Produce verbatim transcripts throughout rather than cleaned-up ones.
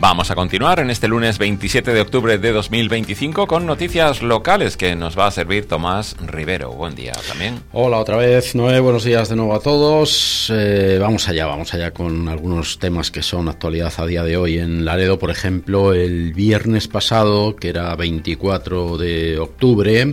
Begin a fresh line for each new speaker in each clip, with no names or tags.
Vamos a continuar en este lunes veintisiete de octubre de dos mil veinticinco con noticias locales que nos va a servir Tomás Rivero. Buen día también.
Hola otra vez, Noé, buenos días de nuevo a todos. Eh, vamos allá, vamos allá con algunos temas que son actualidad a día de hoy. En Laredo, por ejemplo, el viernes pasado, que era veinticuatro de octubre,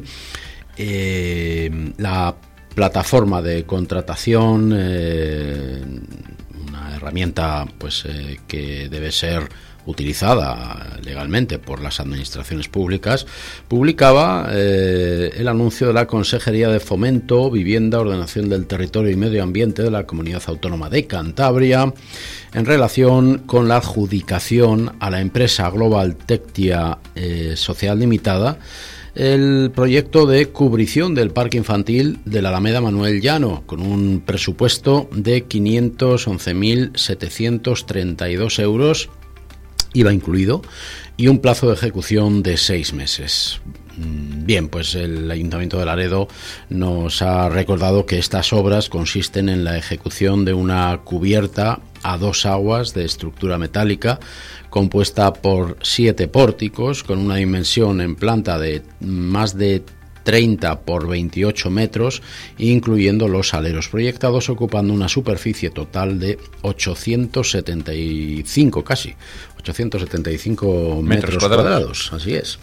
eh, la plataforma de contratación, eh, una herramienta pues eh, que debe ser utilizada legalmente por las administraciones públicas, publicaba eh, el anuncio de la Consejería de Fomento, Vivienda, Ordenación del Territorio y Medio Ambiente de la Comunidad Autónoma de Cantabria en relación con la adjudicación a la empresa Global Tectia eh, Social Limitada el proyecto de cubrición del parque infantil de la Alameda Manuel Llano, con un presupuesto de quinientos once mil setecientos treinta y dos euros, I V A incluido, y un plazo de ejecución de seis meses. Bien, pues el Ayuntamiento de Laredo nos ha recordado que estas obras consisten en la ejecución de una cubierta a dos aguas de estructura metálica compuesta por siete pórticos con una dimensión en planta de más de treinta por veintiocho metros, incluyendo los aleros proyectados, ocupando una superficie total de ochocientos setenta y cinco, casi ochocientos setenta y cinco metros, metros cuadrados. cuadrados, así es.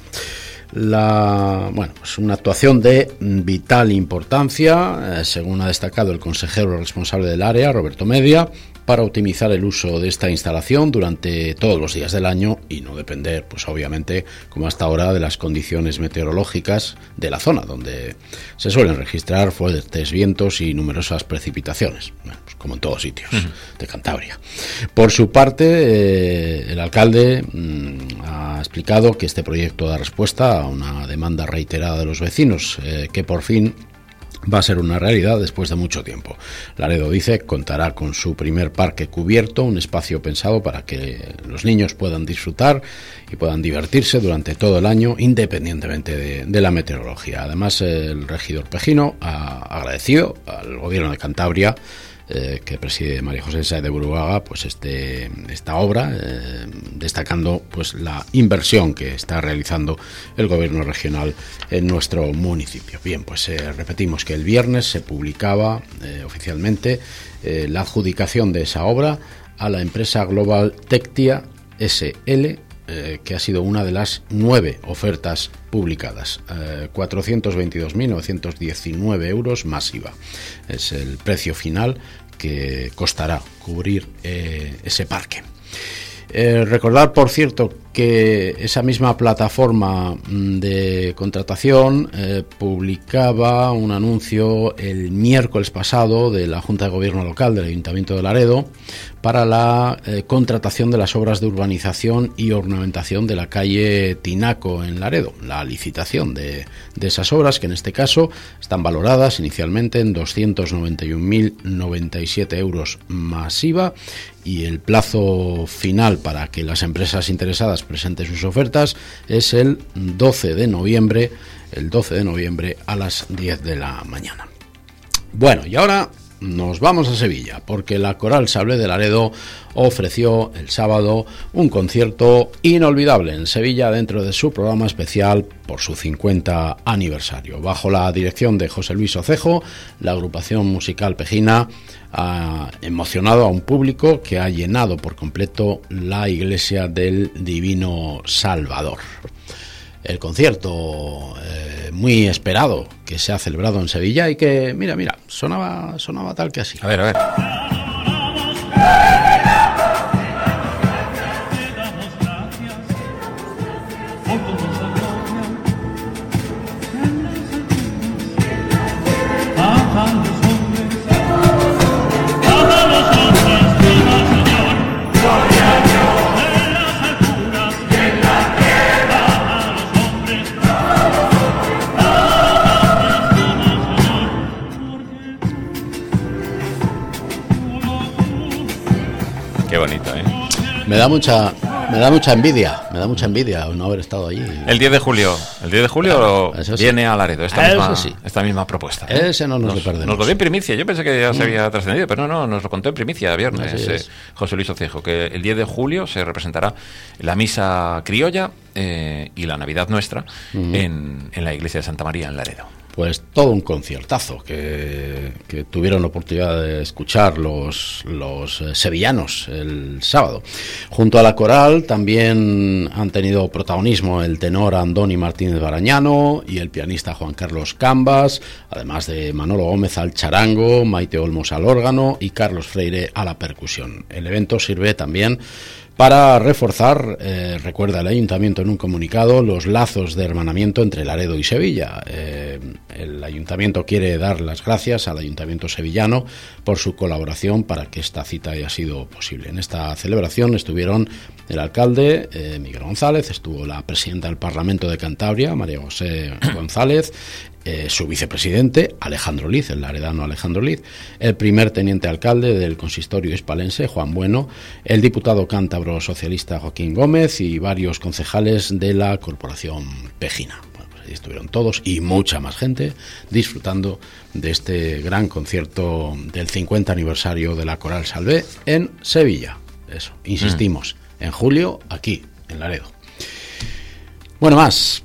La, bueno, pues una actuación de vital importancia, eh, según ha destacado el consejero responsable del área, Roberto Media, para optimizar el uso de esta instalación durante todos los días del año y no depender, pues obviamente, como hasta ahora, de las condiciones meteorológicas de la zona, donde se suelen registrar fuertes vientos y numerosas precipitaciones, bueno, pues como en todos sitios uh-huh. de Cantabria. Por su parte, eh, el alcalde mmm, ha explicado que este proyecto da respuesta a una demanda reiterada de los vecinos, eh, que por fin va a ser una realidad después de mucho tiempo. Laredo dice que contará con su primer parque cubierto, un espacio pensado para que los niños puedan disfrutar y puedan divertirse durante todo el año, independientemente de, de la meteorología. Además, el regidor Pejino ha agradecido al Gobierno de Cantabria, Eh, que preside María José Sáez de Buruaga, pues este, esta obra, eh, destacando pues la inversión que está realizando el gobierno regional en nuestro municipio. Bien, pues eh, repetimos que el viernes se publicaba eh, oficialmente eh, la adjudicación de esa obra a la empresa Global Tectia S L, Eh, que ha sido una de las nueve ofertas publicadas, eh, cuatrocientos veintidós mil novecientos diecinueve euros más I V A. Es el precio final que costará cubrir eh, ese parque. Eh, recordar, por cierto, que esa misma plataforma de contratación eh, publicaba un anuncio el miércoles pasado de la Junta de Gobierno Local del Ayuntamiento de Laredo para la eh, contratación de las obras de urbanización y ornamentación de la calle Tinaco en Laredo, la licitación de, de esas obras, que en este caso están valoradas inicialmente en doscientos noventa y un mil noventa y siete euros más I V A, y el plazo final para que las empresas interesadas presenten sus ofertas es el doce de noviembre, el doce de noviembre a las diez de la mañana. Bueno, y ahora nos vamos a Sevilla, porque la Coral Sable de Laredo ofreció el sábado un concierto inolvidable en Sevilla dentro de su programa especial por su cincuenta aniversario. Bajo la dirección de José Luis Ocejo, la agrupación musical pejina ha emocionado a un público que ha llenado por completo la iglesia del Divino Salvador. El concierto eh, muy esperado que se ha celebrado en Sevilla y que, mira, mira, sonaba, sonaba tal que así.
A ver, a ver.
Me da mucha, me da mucha envidia, me Me da mucha envidia no haber estado allí.
El diez de julio, el diez de julio
ah, sí.
viene a Laredo esta misma,
sí.
esta misma propuesta.
Ese no nos,
nos
lo perdemos.
Nos lo dio en primicia. Yo pensé que ya se había trascendido, pero no, no, nos lo contó en primicia viernes eh, José Luis Ocejo, que el diez de julio se representará la misa criolla eh, y la Navidad nuestra uh-huh. en, en la iglesia de Santa María en Laredo.
Pues todo un conciertazo que, que tuvieron la oportunidad de escuchar los, los eh, sevillanos el sábado. Junto a la coral también han tenido protagonismo el tenor Andoni Martínez Barañano y el pianista Juan Carlos Cambas, además de Manolo Gómez al charango, Maite Olmos al órgano y Carlos Freire a la percusión. El evento sirve también para reforzar, eh, recuerda el Ayuntamiento en un comunicado, los lazos de hermanamiento entre Laredo y Sevilla. Eh, el Ayuntamiento quiere dar las gracias al Ayuntamiento sevillano por su colaboración para que esta cita haya sido posible. En esta celebración estuvieron el alcalde, eh, Miguel González, estuvo la presidenta del Parlamento de Cantabria, María José González, Eh, su vicepresidente, Alejandro Liz, el laredano Alejandro Liz, el primer teniente alcalde del consistorio hispalense, Juan Bueno, el diputado cántabro socialista Joaquín Gómez y varios concejales de la Corporación Pejina. Bueno, pues ahí estuvieron todos y mucha más gente disfrutando de este gran concierto del cincuenta aniversario de la Coral Salvé en Sevilla. Eso, insistimos, mm. en julio, aquí, en Laredo. Bueno, más.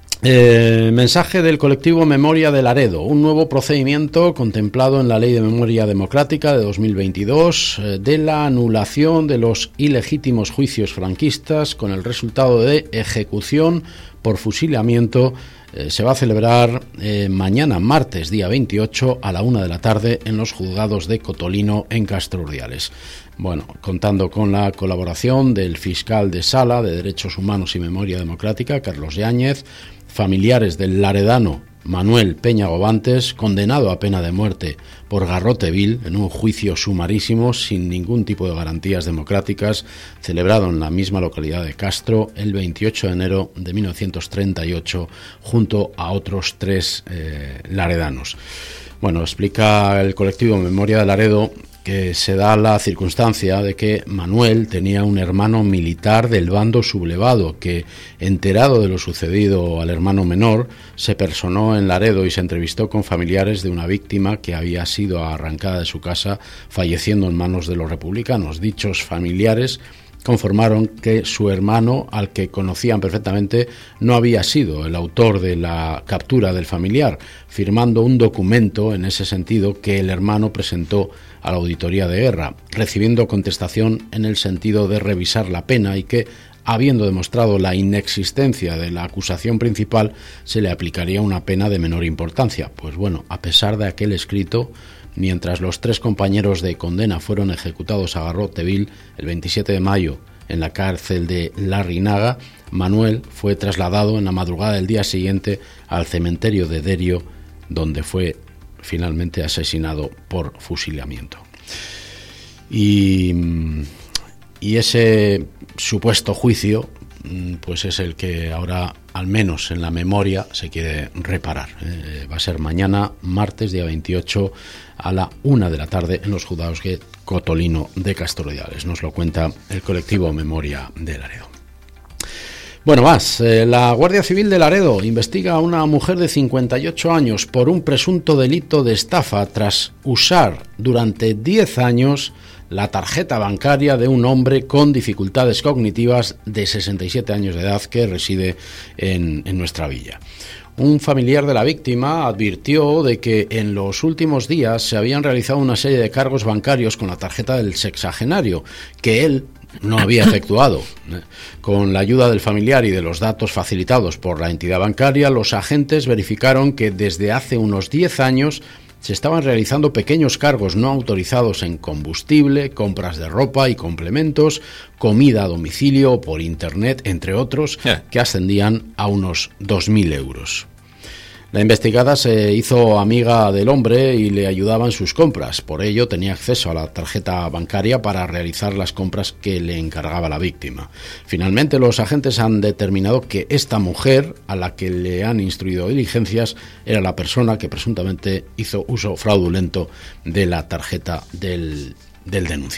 Eh, mensaje del colectivo Memoria de Laredo, un nuevo procedimiento contemplado en la Ley de Memoria Democrática de dos mil veintidós eh, de la anulación de los ilegítimos juicios franquistas con el resultado de ejecución por fusilamiento. Eh, se va a celebrar eh, mañana martes día veintiocho a la una de la tarde en los juzgados de Cotolino en Castro Urdiales. Bueno, contando con la colaboración del fiscal de Sala de Derechos Humanos y Memoria Democrática, Carlos Yáñez, familiares del laredano Manuel Peña Gobantes, condenado a pena de muerte por garrote vil en un juicio sumarísimo sin ningún tipo de garantías democráticas, celebrado en la misma localidad de Castro el veintiocho de enero de mil novecientos treinta y ocho, junto a otros tres eh, laredanos. Bueno, explica el colectivo Memoria de Laredo que se da la circunstancia de que Manuel tenía un hermano militar del bando sublevado que, enterado de lo sucedido al hermano menor, se personó en Laredo y se entrevistó con familiares de una víctima que había sido arrancada de su casa, falleciendo en manos de los republicanos. Dichos familiares conformaron que su hermano, al que conocían perfectamente, no había sido el autor de la captura del familiar, firmando un documento en ese sentido que el hermano presentó a la Auditoría de Guerra, recibiendo contestación en el sentido de revisar la pena y que, habiendo demostrado la inexistencia de la acusación principal, se le aplicaría una pena de menor importancia. Pues bueno, a pesar de aquel escrito, mientras los tres compañeros de condena fueron ejecutados a garrote vil el veintisiete de mayo en la cárcel de Larrinaga, Manuel fue trasladado en la madrugada del día siguiente al cementerio de Derio, donde fue finalmente asesinado por fusilamiento. Y, y ese supuesto juicio pues es el que ahora, al menos en la memoria, se quiere reparar. Eh, va a ser mañana, martes, día veintiocho, a la una de la tarde, en los juzgados de Cotolino de Castro Urdiales. Nos lo cuenta el colectivo Memoria de Laredo. Bueno, más. Eh, la Guardia Civil de Laredo investiga a una mujer de cincuenta y ocho años por un presunto delito de estafa tras usar durante diez años la tarjeta bancaria de un hombre con dificultades cognitivas de sesenta y siete años de edad que reside en, en nuestra villa. Un familiar de la víctima advirtió de que en los últimos días se habían realizado una serie de cargos bancarios con la tarjeta del sexagenario, que él no había efectuado. Con la ayuda del familiar y de los datos facilitados por la entidad bancaria, los agentes verificaron que desde hace unos diez años se estaban realizando pequeños cargos no autorizados en combustible, compras de ropa y complementos, comida a domicilio o por internet, entre otros, que ascendían a unos dos mil euros. La investigada se hizo amiga del hombre y le ayudaba en sus compras. Por ello tenía acceso a la tarjeta bancaria para realizar las compras que le encargaba la víctima. Finalmente los agentes han determinado que esta mujer, a la que le han instruido diligencias, era la persona que presuntamente hizo uso fraudulento de la tarjeta del, del denunciante.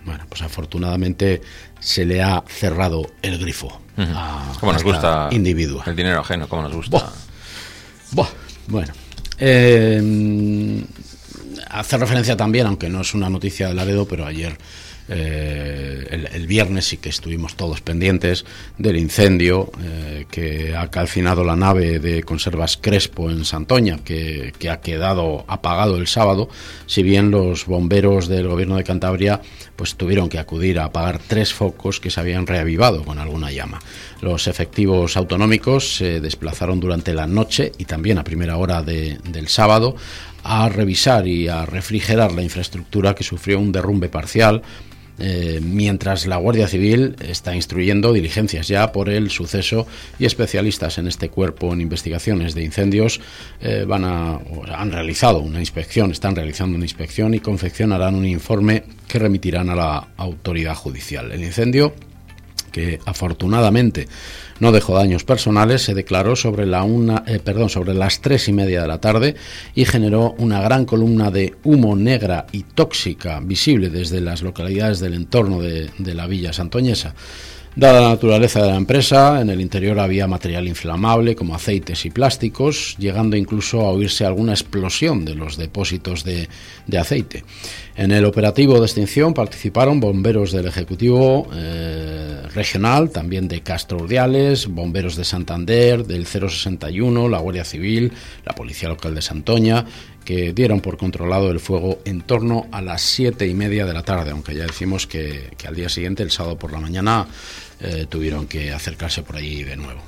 Bueno, pues afortunadamente se le ha cerrado el grifo. Uh-huh. a
Como nos gusta
individuo.
El dinero ajeno, como nos gusta.
Buah. Buah. Bueno. Eh, hace referencia también, aunque no es una noticia de Laredo, pero ayer... Eh, el, el viernes sí que estuvimos todos pendientes del incendio eh, que ha calcinado la nave de conservas Crespo en Santoña, que, que ha quedado apagado el sábado, si bien los bomberos del gobierno de Cantabria pues tuvieron que acudir a apagar tres focos que se habían reavivado con alguna llama. Los efectivos autonómicos se desplazaron durante la noche y también a primera hora de, del sábado a revisar y a refrigerar la infraestructura que sufrió un derrumbe parcial, Eh, mientras la Guardia Civil está instruyendo diligencias ya por el suceso y especialistas en este cuerpo en investigaciones de incendios eh, van a, han realizado una inspección, están realizando una inspección y confeccionarán un informe que remitirán a la autoridad judicial. El incendio, que afortunadamente no dejó daños personales, se declaró sobre la una, eh, perdón, sobre las tres y media de la tarde y generó una gran columna de humo negra y tóxica visible desde las localidades del entorno de, de la villa santoñesa. Dada la naturaleza de la empresa, en el interior había material inflamable como aceites y plásticos, llegando incluso a oírse alguna explosión de los depósitos de, de aceite. En el operativo de extinción participaron bomberos del Ejecutivo eh, Regional, también de Castro Urdiales, bomberos de Santander, del cero sesenta y uno, la Guardia Civil, la Policía Local de Santoña, que dieron por controlado el fuego en torno a las siete y media de la tarde, aunque ya decimos que, que al día siguiente, el sábado por la mañana, eh, tuvieron que acercarse por allí de nuevo.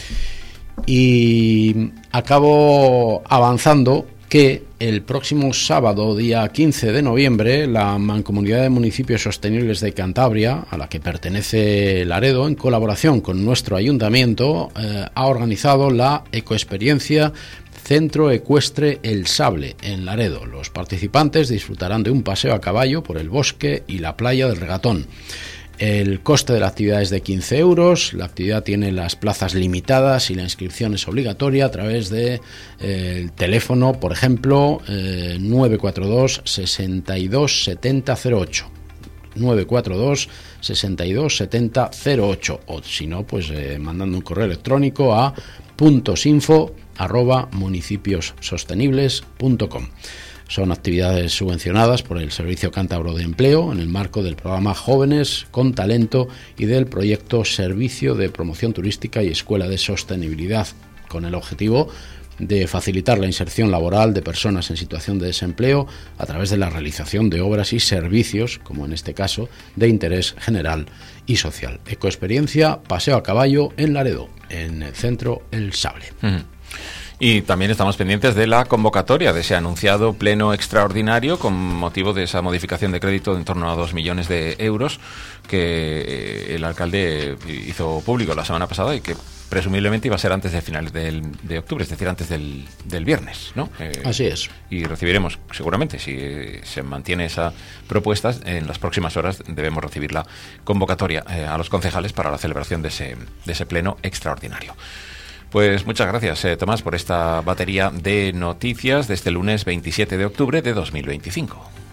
Y acabo avanzando que el próximo sábado, día quince de noviembre, la Mancomunidad de Municipios Sostenibles de Cantabria, a la que pertenece Laredo, en colaboración con nuestro ayuntamiento, eh, ha organizado la ecoexperiencia Centro Ecuestre El Sable en Laredo. Los participantes disfrutarán de un paseo a caballo por el bosque y la playa del Regatón. El coste de la actividad es de quince euros, la actividad tiene las plazas limitadas y la inscripción es obligatoria a través de eh, el teléfono, por ejemplo, eh, nueve cuatro dos, seis dos siete cero cero ocho. nueve cuatro dos, seis dos siete cero cero ocho, o si no, pues eh, mandando un correo electrónico a puntosinfo arroba municipiosostenibles punto com. Son actividades subvencionadas por el Servicio Cántabro de Empleo en el marco del programa Jóvenes con Talento y del proyecto Servicio de Promoción Turística y Escuela de Sostenibilidad, con el objetivo de facilitar la inserción laboral de personas en situación de desempleo a través de la realización de obras y servicios, como en este caso, de interés general y social. Ecoexperiencia, paseo a caballo en Laredo, en el centro El Sable.
Uh-huh. Y también estamos pendientes de la convocatoria de ese anunciado pleno extraordinario con motivo de esa modificación de crédito de en torno a dos millones de euros que el alcalde hizo público la semana pasada y que presumiblemente iba a ser antes de finales del, de octubre, es decir, antes del, del viernes, ¿no? Eh,
Así es.
Y recibiremos, seguramente, si se mantiene esa propuesta, en las próximas horas debemos recibir la convocatoria eh, a los concejales para la celebración de ese, de ese pleno extraordinario. Pues muchas gracias, eh, Tomás, por esta batería de noticias de este lunes veintisiete de octubre de dos mil veinticinco.